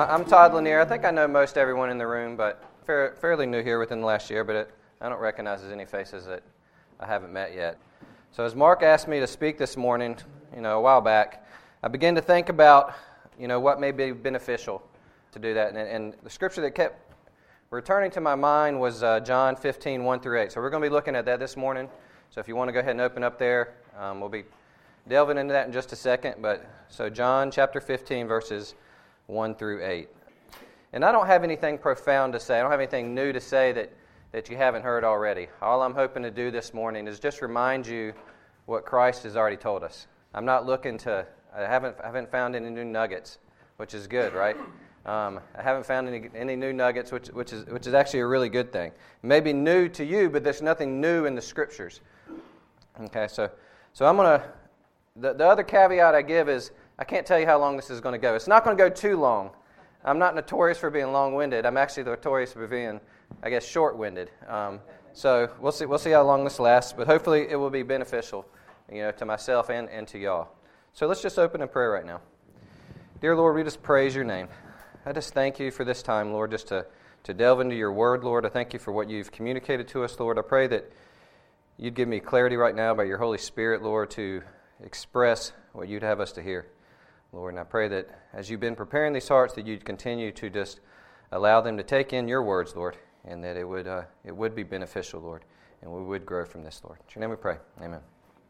I'm Todd Lanier. I think I know most everyone in the room, but fairly new here within the last year, but I don't recognize any faces that I haven't met yet. So as Mark asked me to speak this morning, a while back, I began to think about, what may be beneficial to do that. And the scripture that kept returning to my mind was John 15, 1 through 8. So we're going to be looking at that this morning. So if you want to go ahead and open up there, we'll be delving into that in just a second. So John chapter 15, verses 1 through 8. And I don't have anything profound to say. I don't have anything new to say that you haven't heard already. All I'm hoping to do this morning is just remind you what Christ has already told us. I'm not looking to, I haven't found any new nuggets, which is good, right? I haven't found any new nuggets, which is actually a really good thing. It may be new to you, but there's nothing new in the Scriptures. Okay, so I'm going to, the other caveat I give is, I can't tell you how long this is going to go. It's not going to go too long. I'm not notorious for being long-winded. I'm actually notorious for being, short-winded. So we'll see how long this lasts, but hopefully it will be beneficial, to myself and to y'all. So let's just open in prayer right now. Dear Lord, we just praise your name. I just thank you for this time, Lord, just to delve into your word, Lord. I thank you for what you've communicated to us, Lord. I pray that you'd give me clarity right now by your Holy Spirit, Lord, to express what you'd have us to hear. Lord, and I pray that as you've been preparing these hearts, that you'd continue to just allow them to take in your words, Lord, and that it would be beneficial, Lord, and we would grow from this, Lord. In your name we pray. Amen.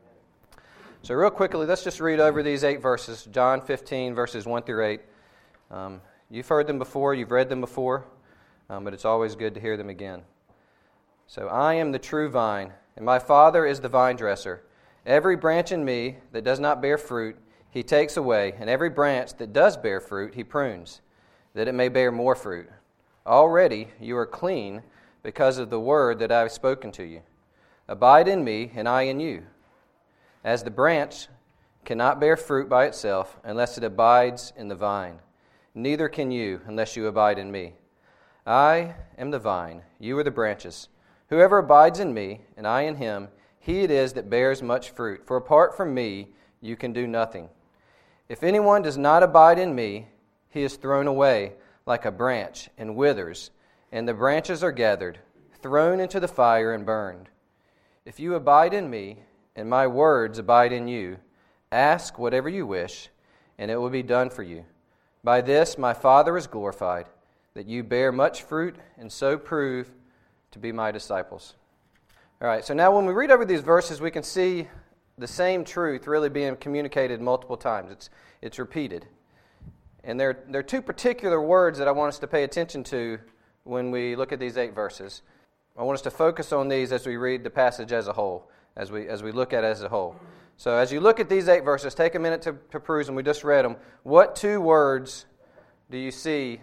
So real quickly, let's just read over these 8 verses, John 15, verses 1 through 8. You've heard them before, you've read them before, but it's always good to hear them again. So, I am the true vine, and my Father is the vine dresser. Every branch in me that does not bear fruit, he takes away, and every branch that does bear fruit, he prunes, that it may bear more fruit. Already you are clean because of the word that I have spoken to you. Abide in me, and I in you. As the branch cannot bear fruit by itself unless it abides in the vine, neither can you unless you abide in me. I am the vine, you are the branches. Whoever abides in me, and I in him, he it is that bears much fruit. For apart from me, you can do nothing. If anyone does not abide in me, he is thrown away like a branch and withers, and the branches are gathered, thrown into the fire and burned. If you abide in me, and my words abide in you, ask whatever you wish, and it will be done for you. By this my Father is glorified, that you bear much fruit, and so prove to be my disciples. All right, so now when we read over these verses, we can see the same truth really being communicated multiple times. It's repeated. And there are 2 particular words that I want us to pay attention to when we look at these 8 verses. I want us to focus on these as we read the passage as a whole, as we look at it as a whole. So as you look at these 8 verses, take a minute to peruse them. We just read them. What 2 words do you see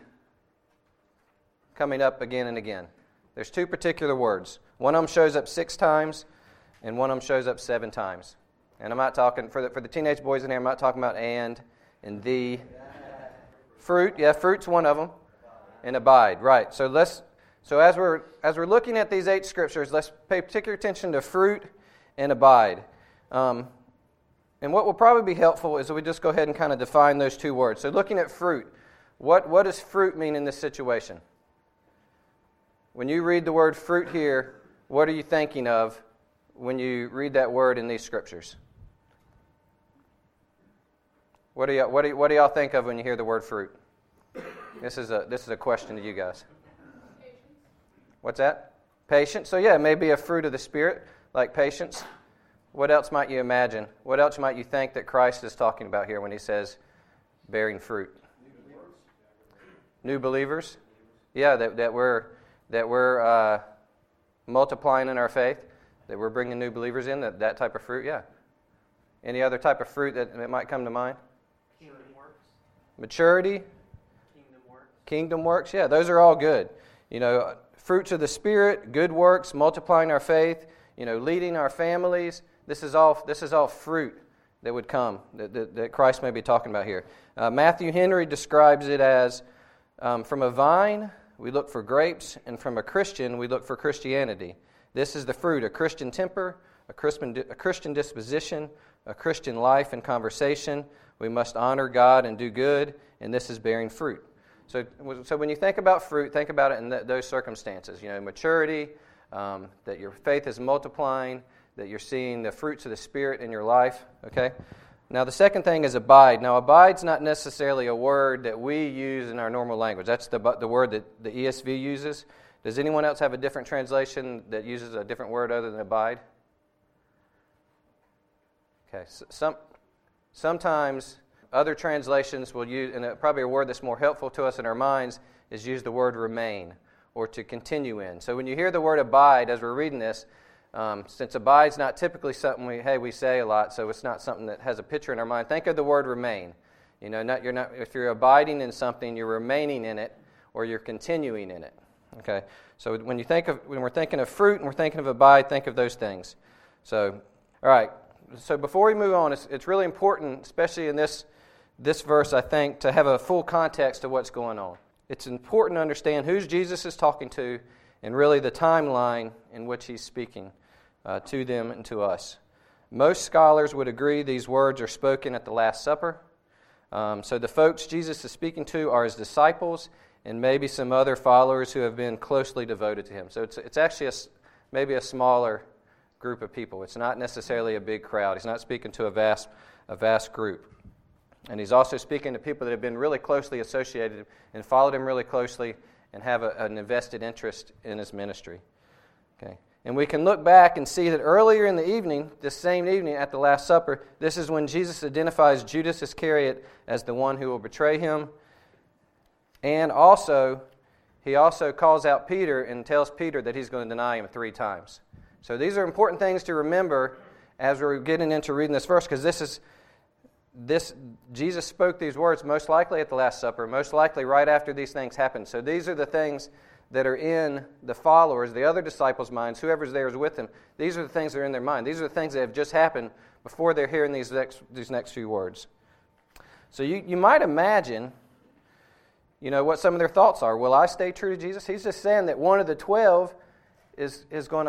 coming up again and again? There's 2 particular words. One of them shows up 6 times, and one of them shows up 7 times. And I'm not talking, for the teenage boys in here, I'm not talking about and the. Fruit, yeah, fruit's one of them. And abide, right. So as we're looking at these 8 scriptures, let's pay particular attention to fruit and abide. And what will probably be helpful is that we just go ahead and kind of define those 2 words. So looking at fruit, what does fruit mean in this situation? When you read the word fruit here, what are you thinking of when you read that word in these scriptures? What do y'all think of when you hear the word fruit? This is a question to you guys. Patience. What's that? Patience. So yeah, it may be a fruit of the Spirit, like patience. What else might you imagine? What else might you think that Christ is talking about here when he says bearing fruit? New believers. Yeah, that we're multiplying in our faith, that we're bringing new believers in, that type of fruit, yeah. Any other type of fruit that might come to mind? Kingdom works. Maturity. Kingdom works, yeah, those are all good. Fruits of the Spirit, good works, multiplying our faith, leading our families. This is all fruit that would come, that Christ may be talking about here. Matthew Henry describes it as, from a vine, we look for grapes, and from a Christian, we look for Christianity. This is the fruit, a Christian temper, a Christian disposition, a Christian life and conversation. We must honor God and do good, and this is bearing fruit. So when you think about fruit, think about it in those circumstances. Maturity, that your faith is multiplying, that you're seeing the fruits of the Spirit in your life. Okay. Now the second thing is abide. Now abide's not necessarily a word that we use in our normal language. That's the word that the ESV uses. Does anyone else have a different translation that uses a different word other than abide? Okay. Sometimes other translations will use, and probably a word that's more helpful to us in our minds, is use the word remain or to continue in. So when you hear the word abide as we're reading this, since abide's not typically something we say a lot, so it's not something that has a picture in our mind. Think of the word remain. If you're abiding in something, you're remaining in it, or you're continuing in it. Okay. So when we're thinking of fruit and we're thinking of abide, think of those things. So, all right. So before we move on, it's really important, especially in this verse, I think, to have a full context of what's going on. It's important to understand who Jesus is talking to and really the timeline in which he's speaking to them and to us. Most scholars would agree these words are spoken at the Last Supper. So the folks Jesus is speaking to are his disciples and maybe some other followers who have been closely devoted to him. So it's actually maybe a smaller group of people. It's not necessarily a big crowd. He's not speaking to a vast group. And he's also speaking to people that have been really closely associated and followed him really closely and have an invested interest in his ministry. Okay. And we can look back and see that earlier in the evening, this same evening at the Last Supper, this is when Jesus identifies Judas Iscariot as the one who will betray him. And he also calls out Peter and tells Peter that he's going to deny him 3 times. So these are important things to remember as we're getting into reading this verse, because Jesus spoke these words most likely at the Last Supper, most likely right after these things happened. So these are the things that are in the followers, the other disciples' minds, whoever's there is with them. These are the things that are in their mind. These are the things that have just happened before they're hearing these next few words. So you might imagine, what some of their thoughts are. Will I stay true to Jesus? He's just saying that one of the 12 is going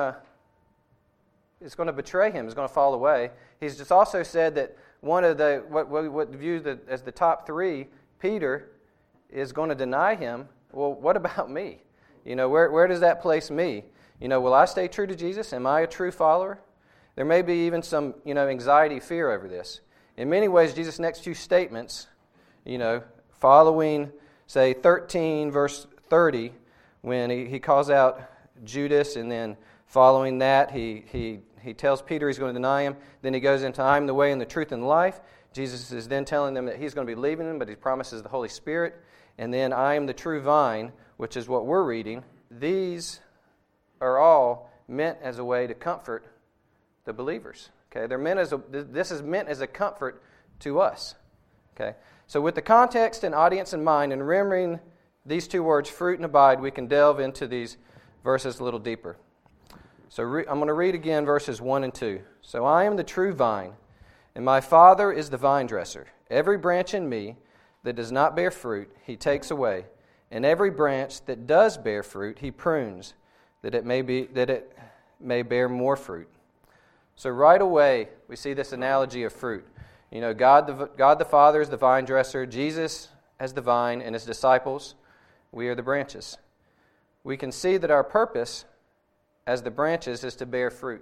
to betray him, is going to fall away. He's just also said that one of the what viewed as the top 3, Peter, is going to deny him. Well, what about me? Where does that place me? Will I stay true to Jesus? Am I a true follower? There may be even some, anxiety, fear over this. In many ways, Jesus' next 2 statements, following, say, 13, verse 30, when he calls out Judas, and then following that, he tells Peter he's going to deny him. Then he goes into, I'm the way and the truth and life. Jesus is then telling them that he's going to be leaving them, but he promises the Holy Spirit. And then I am the true vine, which is what we're reading. These are all meant as a way to comfort the believers. Okay, this is meant as a comfort to us. Okay, so with the context and audience in mind, and remembering these 2 words, fruit and abide, we can delve into these verses a little deeper. So I'm going to read again verses 1 and 2. So I am the true vine, and my Father is the vine dresser. Every branch in me that does not bear fruit, he takes away, and every branch that does bear fruit, he prunes, that it may bear more fruit. So right away, we see this analogy of fruit. God the Father is the vine dresser, Jesus as the vine, and his disciples, we are the branches. We can see that our purpose as the branches is to bear fruit.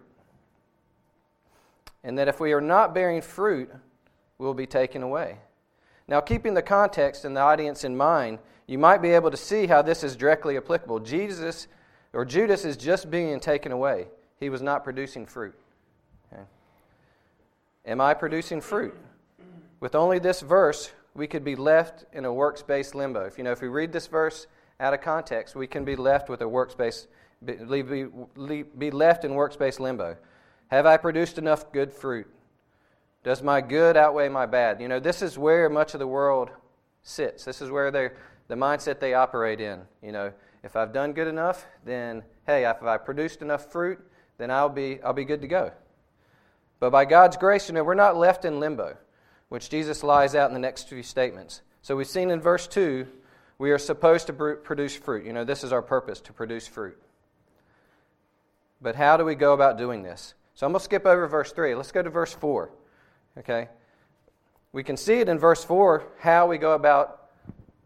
And that if we are not bearing fruit, we'll be taken away. Now, keeping the context and the audience in mind, you might be able to see how this is directly applicable. Judas is just being taken away. He was not producing fruit. Okay. Am I producing fruit? With only this verse, we could be left in a works-based limbo. If we read this verse out of context, we can be left with a works-based be left in works-based limbo. Have I produced enough good fruit? Does my good outweigh my bad? This is where much of the world sits. This is where the mindset they operate in. If I've done good enough, then hey, if I produced enough fruit, then I'll be good to go. But by God's grace, we're not left in limbo, which Jesus lies out in the next 2 statements. So we've seen in verse 2, we are supposed to produce fruit. This is our purpose, to produce fruit. But how do we go about doing this? So I'm going to skip over verse 3. Let's go to verse 4. Okay? We can see it in verse 4, how we go about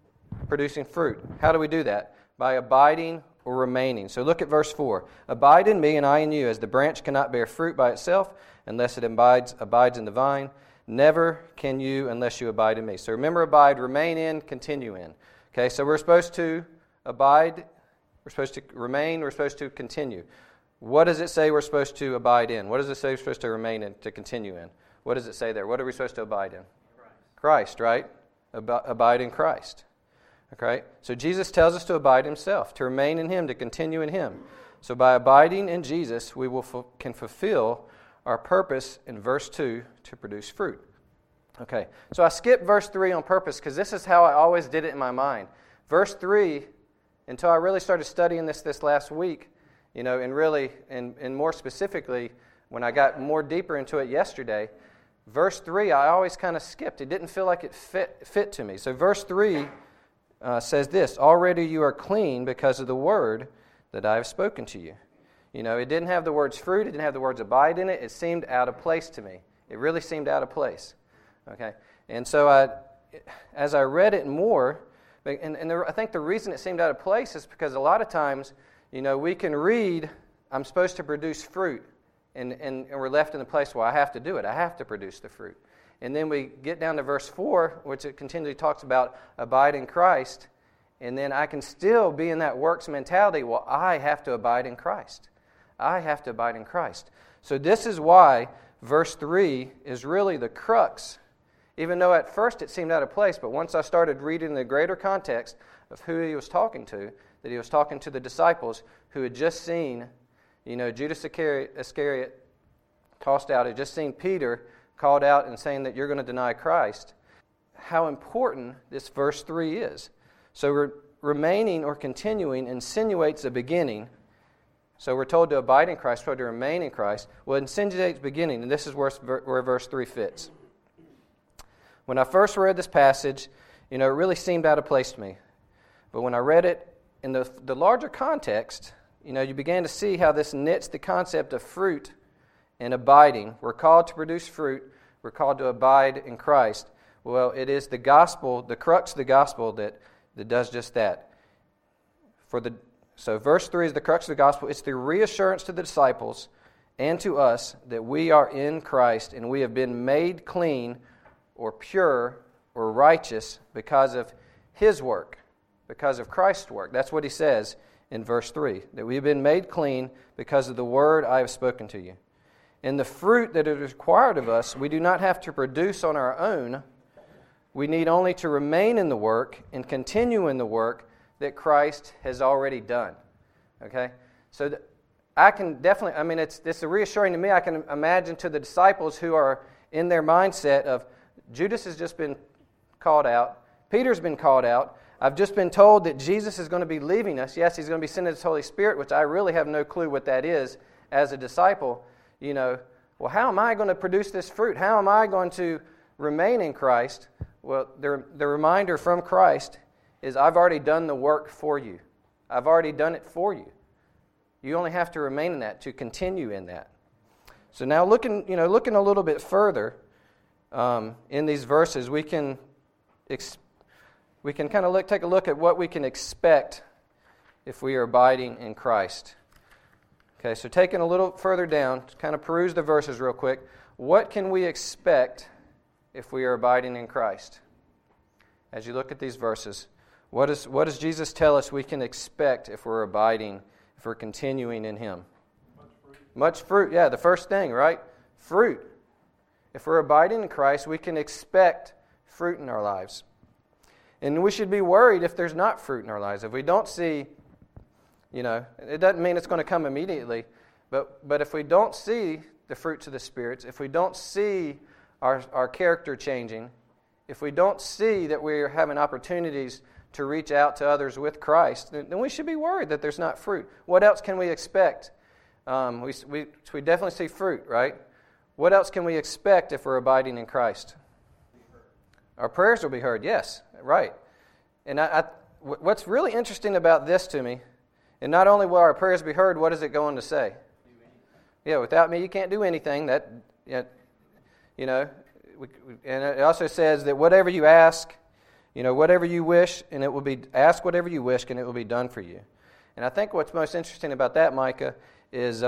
producing fruit. How do we do that? By abiding or remaining. So look at verse 4. Abide in me and I in you, as the branch cannot bear fruit by itself unless it abides in the vine. Never can you unless you abide in me. So remember, abide, remain in, continue in. Okay, so we're supposed to abide, we're supposed to remain, we're supposed to continue. What does it say we're supposed to abide in? What does it say we're supposed to remain in, to continue in? What does it say there? What are we supposed to abide in? Christ, right? Abide in Christ. Okay? So Jesus tells us to abide himself, to remain in him, to continue in him. So by abiding in Jesus, we can fulfill our purpose in verse 2 to produce fruit. Okay, so I skipped verse 3 on purpose because this is how I always did it in my mind. Verse 3, until I really started studying this last week, and really, and more specifically, when I got more deeper into it yesterday, verse 3 I always kind of skipped. It didn't feel like it fit to me. So verse 3 says this, already you are clean because of the word that I have spoken to you. It didn't have the words fruit, it didn't have the words abide in it. It seemed out of place to me. It really seemed out of place. Okay, and so as I read it more, I think the reason it seemed out of place is because a lot of times, we can read, I'm supposed to produce fruit, and we're left in the place, well, I have to do it. I have to produce the fruit. And then we get down to verse 4, which it continually talks about abide in Christ, and then I can still be in that works mentality, well, I have to abide in Christ. I have to abide in Christ. So this is why verse 3 is really the crux, even though at first it seemed out of place, but once I started reading the greater context of who he was talking to, that he was talking to the disciples who had just seen, Judas Iscariot tossed out, had just seen Peter called out and saying that you're going to deny Christ, how important this verse 3 is. So remaining or continuing insinuates a beginning. So we're told to abide in Christ, we're told to remain in Christ. Well, it insinuates beginning, and this is where verse 3 fits. When I first read this passage, it really seemed out of place to me. But when I read it in the larger context, you began to see how this knits the concept of fruit and abiding. We're called to produce fruit. We're called to abide in Christ. Well, it is the gospel, the crux of the gospel that does just that. So verse 3 is the crux of the gospel. It's the reassurance to the disciples and to us that we are in Christ and we have been made clean or pure or righteous because of his work, because of Christ's work. That's what he says in verse 3, that we have been made clean because of the word I have spoken to you. And the fruit that is required of us, we do not have to produce on our own. We need only to remain in the work and continue in the work that Christ has already done. Okay? So I can definitely, it's reassuring to me. I can imagine to the disciples who are in their mindset of, Judas has just been called out. Peter's been called out. I've just been told that Jesus is going to be leaving us. Yes, he's going to be sending his Holy Spirit, which I really have no clue what that is as a disciple. Well, how am I going to produce this fruit? How am I going to remain in Christ? Well, the reminder from Christ is I've already done the work for you. I've already done it for you. You only have to remain in that, to continue in that. So now looking a little bit further in these verses, we can kind of take a look at what we can expect if we are abiding in Christ. Okay, so taking a little further down, to kind of peruse the verses real quick. What can we expect if we are abiding in Christ? As you look at these verses, what does Jesus tell us we can expect if we're abiding, if we're continuing in him? Much fruit, yeah, the first thing, right? Fruit. If we're abiding in Christ, we can expect fruit in our lives. And we should be worried if there's not fruit in our lives. If we don't see, it doesn't mean it's going to come immediately, but if we don't see the fruits of the spirits, if we don't see our character changing, if we don't see that we're having opportunities to reach out to others with Christ, then we should be worried that there's not fruit. What else can we expect? We definitely see fruit, right? What else can we expect if we're abiding in Christ? Our prayers will be heard, yes, right. And what's really interesting about this to me, and not only will our prayers be heard, what is it going to say? Yeah, without me you can't do anything. And it also says that whatever you ask, Whatever you wish, and it will be, ask whatever you wish, and it will be done for you. And I think what's most interesting about that, Micah, is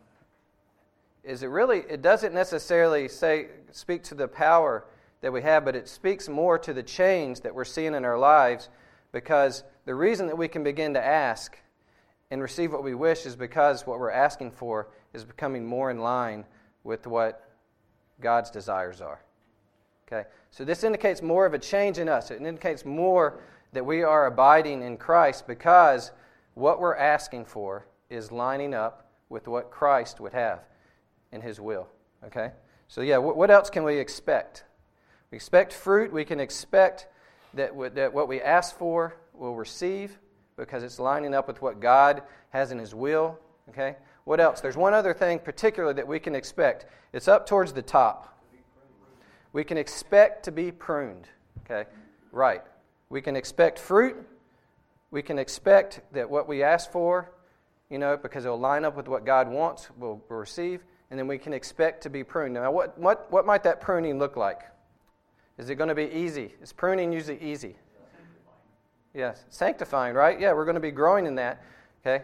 it doesn't necessarily speak to the power that we have, but it speaks more to the change that we're seeing in our lives, because the reason that we can begin to ask and receive what we wish is because what we're asking for is becoming more in line with what God's desires are. Okay? So this indicates more of a change in us. It indicates more that we are abiding in Christ because what we're asking for is lining up with what Christ would have in His will. Okay? So what else can we expect? We expect fruit. We can expect that what we ask for we'll receive because it's lining up with what God has in His will. Okay? What else? There's one other thing particularly that we can expect. It's up towards the top. We can expect to be pruned. Okay? Right. We can expect fruit. We can expect that what we ask for, because it will line up with what God wants, we'll receive. And then we can expect to be pruned. Now, what might that pruning look like? Is it going to be easy? Is pruning usually easy? Yes. Sanctifying, right? Yeah, we're going to be growing in that. Okay?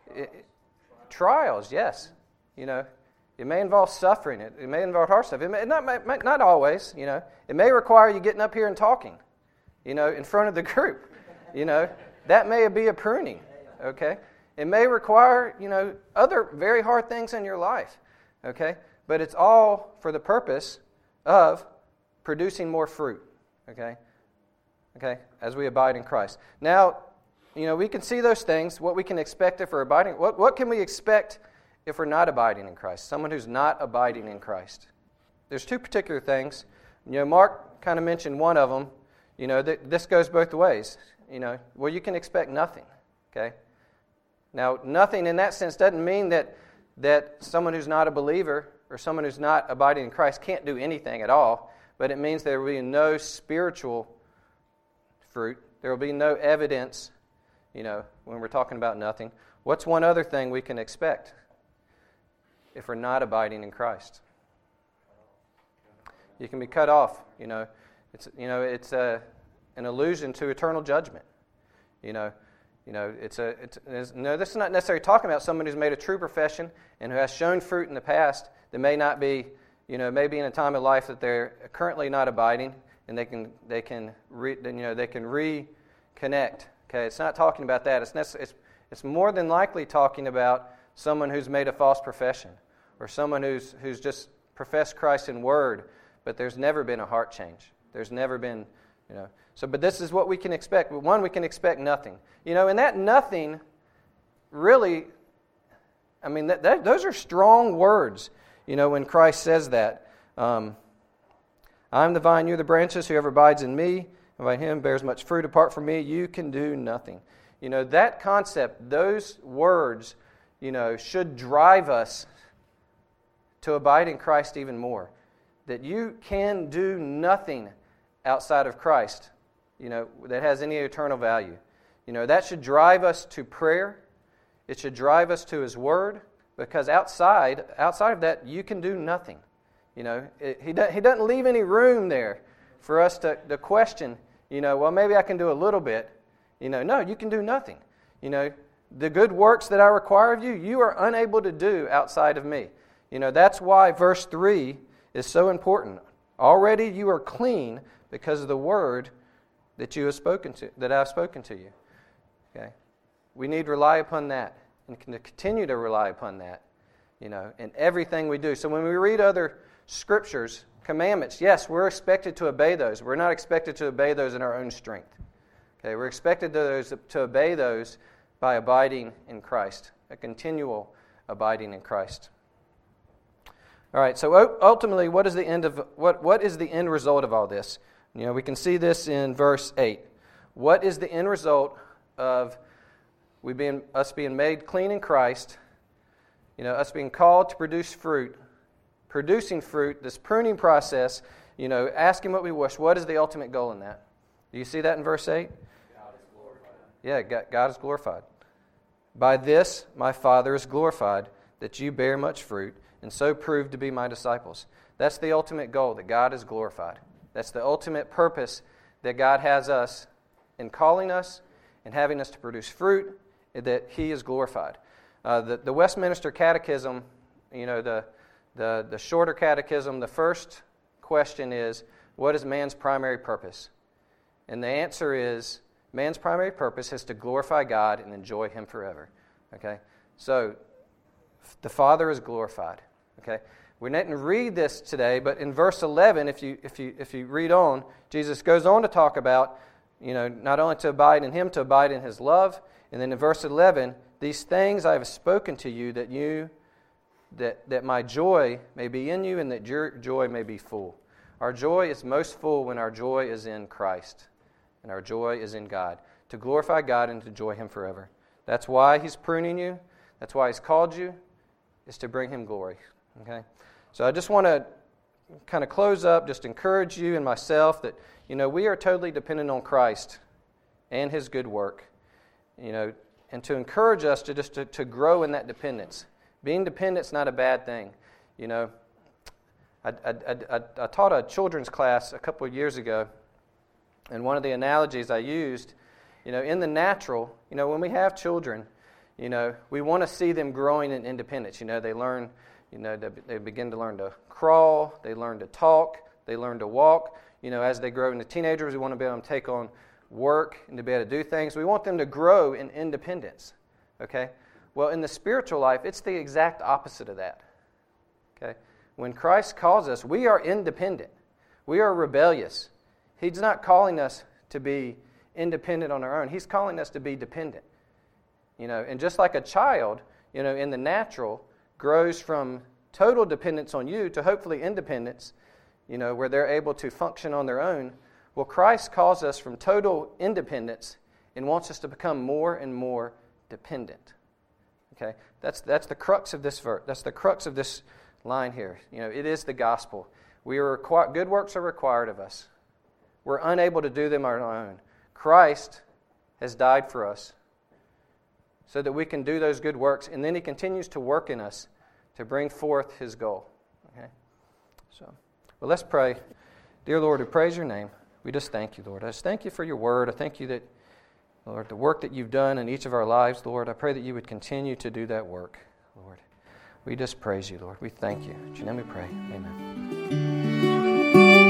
Trials, yes. It may involve suffering. It may involve hard stuff. It may not always, It may require you getting up here and talking, in front of the group. That may be a pruning, okay? It may require, other very hard things in your life, okay? But it's all for the purpose of producing more fruit, okay? Okay, as we abide in Christ. Now, we can see those things, what we can expect if we're abiding. What can we expect if we're not abiding in Christ? Someone who's not abiding in Christ. There's two particular things. Mark kind of mentioned one of them. This goes both ways. You can expect nothing, okay? Now, nothing in that sense doesn't mean that someone who's not a believer or someone who's not abiding in Christ can't do anything at all, but it means there will be no spiritual fruit. There will be no evidence, when we're talking about nothing. What's one other thing we can expect if we're not abiding in Christ? You can be cut off. It's an allusion to eternal judgment. This is not necessarily talking about someone who's made a true profession and who has shown fruit in the past that may not be, maybe in a time of life that they're currently not abiding, and they can reconnect. Okay, it's not talking about that. It's more than likely talking about someone who's made a false profession or someone who's just professed Christ in word, but there's never been a heart change. There's never been, but this is what we can expect. One, we can expect nothing. And that nothing really, those are strong words, when Christ says that. I am the vine, you are the branches. Whoever abides in me, and by him bears much fruit. Apart from me, you can do nothing. That concept, those words, should drive us to abide in Christ even more. That you can do nothing outside of Christ, that has any eternal value. That should drive us to prayer. It should drive us to His Word, because outside of that, you can do nothing. He doesn't leave any room there for us to question, well, maybe I can do a little bit. No, you can do nothing. The good works that I require of you, you are unable to do outside of me. That's why verse 3 is so important. Already you are clean because of the word that you have spoken to, that I have spoken to you. Okay, we need to rely upon that and continue to rely upon that, in everything we do. So when we read other scriptures, commandments, yes, we're expected to obey those. We're not expected to obey those in our own strength. Okay, we're expected to obey those by abiding in Christ, a continual abiding in Christ. All right, so ultimately, what is the end result of all this? We can see this in verse 8. What is the end result of us being made clean in Christ, us being called to produce fruit, producing fruit, this pruning process, asking what we wish? What is the ultimate goal in that? Do you see that in verse 8? God is glorified. Yeah, God is glorified. By this my Father is glorified, that you bear much fruit, and so prove to be my disciples. That's the ultimate goal, that God is glorified. That's the ultimate purpose that God has us in calling us and having us to produce fruit, that He is glorified. The Westminster Catechism, the shorter catechism, the first question is, what is man's primary purpose? And the answer is, man's primary purpose is to glorify God and enjoy Him forever. Okay? So, the Father is glorified. Okay? We didn't read this today, but in verse 11, if you read on, Jesus goes on to talk about, not only to abide in Him, to abide in His love. And then in verse 11, these things I have spoken to you, that my joy may be in you and that your joy may be full. Our joy is most full when our joy is in Christ and our joy is in God, to glorify God and to enjoy Him forever. That's why He's pruning you. That's why He's called you, is to bring Him glory. Okay? So I just want to kind of close up, just encourage you and myself that, we are totally dependent on Christ and His good work, and to encourage us to grow in that dependence. Being dependent is not a bad thing. I taught a children's class a couple of years ago, and one of the analogies I used, in the natural, when we have children, we want to see them growing in independence. They learn, they begin to learn to crawl, they learn to talk, they learn to walk. As they grow into teenagers, we want to be able to take on work and to be able to do things. We want them to grow in independence. Okay? Well, in the spiritual life, it's the exact opposite of that. Okay? When Christ calls us, we are independent. We are rebellious. He's not calling us to be independent on our own. He's calling us to be dependent. And just like a child, in the natural, grows from total dependence on you to hopefully independence, where they're able to function on their own. Well, Christ calls us from total independence and wants us to become more and more dependent. Okay, that's the crux of this verse. That's the crux of this line here. It is the gospel. Good works are required of us. We're unable to do them on our own. Christ has died for us so that we can do those good works, and then He continues to work in us to bring forth His goal. Okay, so let's pray. Dear Lord, we praise Your name. We just thank You, Lord. I just thank You for Your word. I thank You that, Lord, the work that You've done in each of our lives, Lord, I pray that You would continue to do that work, Lord. We just praise You, Lord. We thank You. In Your name we pray. Amen.